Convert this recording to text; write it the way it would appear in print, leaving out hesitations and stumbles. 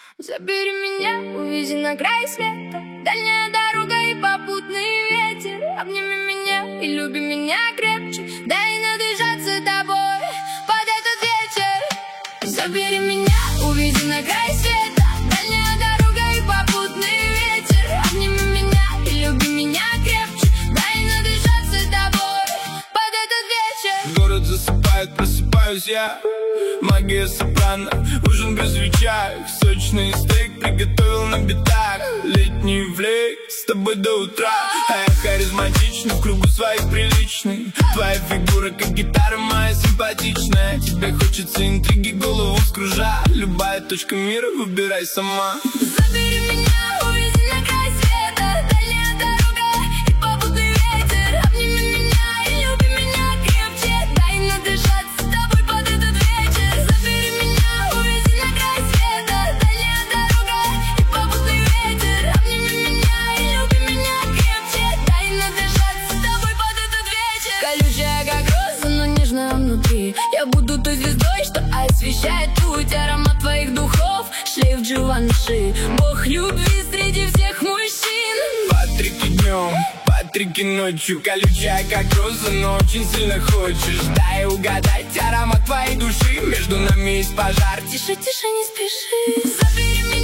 Забери меня, увези на край света, дальняя дорога и попутный ветер. Обними меня и люби меня крепче, дай надышаться тобой под этот вечер. Забери меня, увези на край света, дальняя дорога и попутный ветер. Обними меня и люби меня крепче, дай надышаться тобой под этот вечер. Город засыпает, просыпаюсь я. Магия сопрано, ужин без свечак. Сочный стейк приготовил на битах. Летний флейк с тобой до утра. А я харизматичный, в кругу своих приличный. Твоя фигура как гитара моя симпатичная. Тебе хочется интриги, голову вскружа. Любая точка мира, выбирай сама. Забери меня, увези на край света, дальняя дорога и попутный ветер. Обними меня и люби меня крепче, дай надышаться тобой под этот вечер. Забери меня, увези на край света, дальняя дорога и попутный ветер. Обними меня и люби меня крепче, дай надышаться тобой под этот вечер. Колючая как роза, но нежная внутри. Я буду той звездой, что освещает путь. Аромат твоих духов, шлейф Givenchy, бог любви среди всех мужчин. Патрики днем, Патрики ночью. Колючая как роза, но очень сильно хочешь. Дай угадать аромат твоей души. Между нами есть пожар. Тише, тише, не спеши. Забери меня.